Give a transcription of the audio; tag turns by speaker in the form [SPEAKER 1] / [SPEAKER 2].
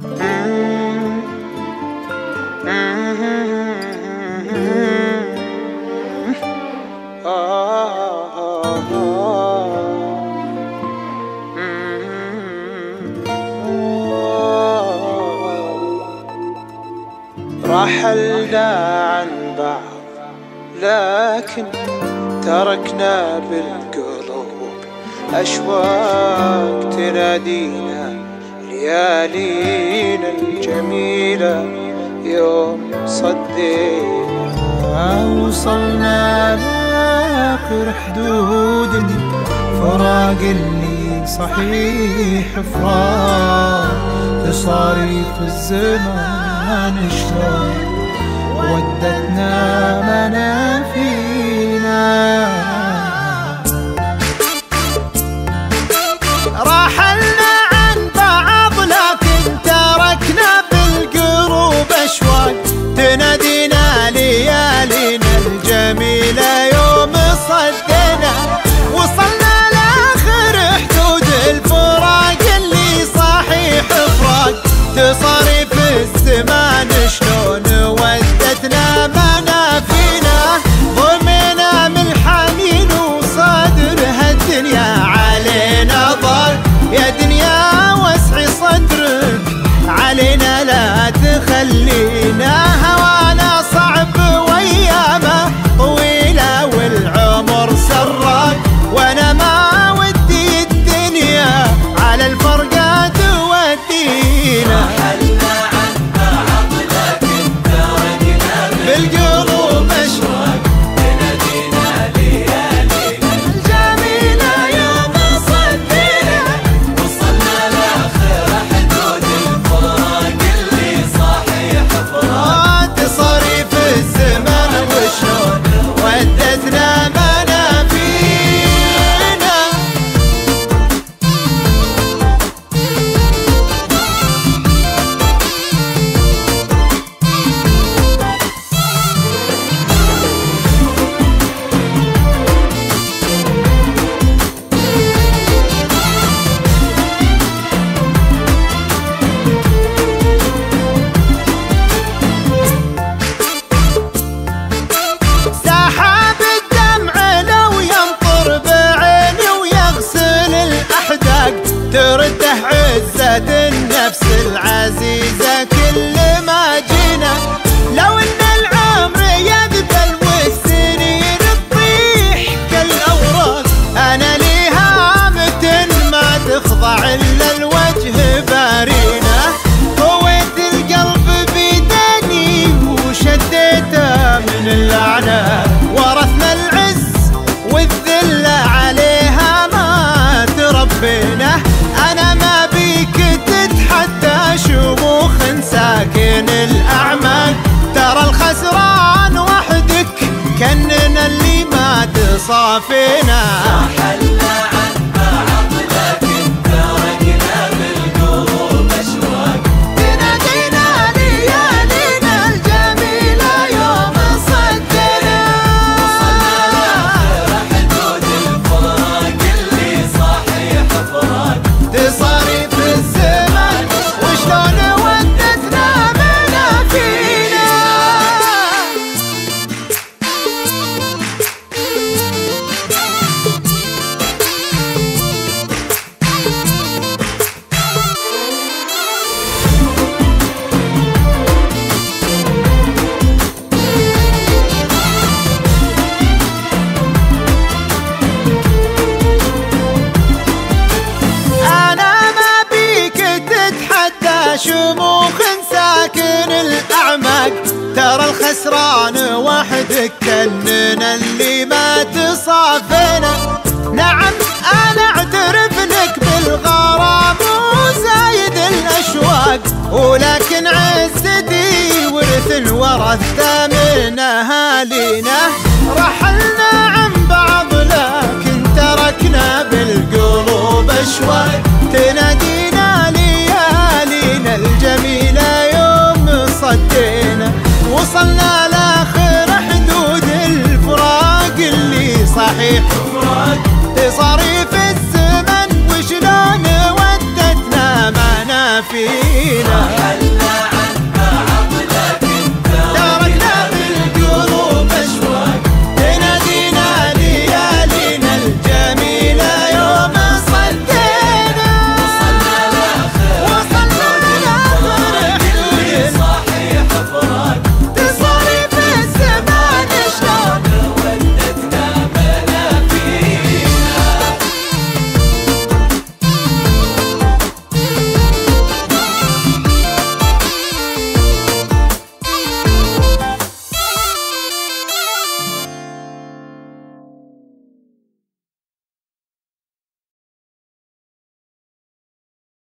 [SPEAKER 1] رحلنا عن بعض لكن تركنا بالقلوب أشواق تنادينا، ليالينا الجميلة يوم صدينا. وصلنا لآخر حدود الفراق اللي صحيح فراق، تصاريف الزمان شلون ودتنا منافينا. رحلنا عن بعض لكن تركنا بالقلوب أشواق تنادينا، ليالينا الجميلة يوم صدنا. وصلنا لآخر حدود الفراق اللي صحيح فراق، تصاريف الزمان شلون ودتنا منافينا. ضمنا من الحنين وصدرها الدنيا علينا ضاق، يا دنيا وسعي صدرك علينا لا تخلينا. هوانا صعب وايامه طويلة والعمر سراق، وانا ما ودي الدنيا على الفرقة تودينا.
[SPEAKER 2] رحلنا عن بعض لكن تركنا بالقلوب أشواق تنادينا، ليالينا الجميلة يوم صدينا. وصلنا لآخر حدود الفراق اللي صحيح فراق،
[SPEAKER 1] تصاريف الزمان وشلون ودتنا منافينا. سحاب الدمع لو ينطر بعيني ويغسل الأحداق، ترده عزة النفس العزيزة كل ما جينا. لو ان العمر يذبل والسنين تطيح كالأوراق، انا ليها متن ما تخضع الا الوجه بارينا. طويت القلب بيدني وشديته من الأعناق، ورثنا العز والذل عليها ما تربينا. أنا ما بيك تتحدى شموخ ساكن الأعماق، ترى الخسران وحدك كننا اللي ما تصافينا.
[SPEAKER 2] رحلنا عن بعض لكن تركنا بالقلوب أشواق
[SPEAKER 1] تنادينا، ليالينا الجميلة يوم صدنا.
[SPEAKER 2] وصلنا لآخر حدود الفراق اللي صحيح فراق،
[SPEAKER 1] تصاريف الزمان وشلون ودتنا منافينا. أنا ما بيك تتحدى شموخ ساكن الأعماق، ترى الخسران وحدك كننا اللي ما تصافينا. نعم أنا أعترف لك بالغرام وزايد الأشواق، ولكن عزتي ورث ورثته من أهالينا. رحلنا عن بعض لكن تركنا بالقلوب أشواق تنادينا، ليالينا الجميلة يوم صدينا. وصلنا لآخر حدود الفراق اللي صحيح فراق، تصاريف الزمن وشلون ودتنا منافينا. علينا.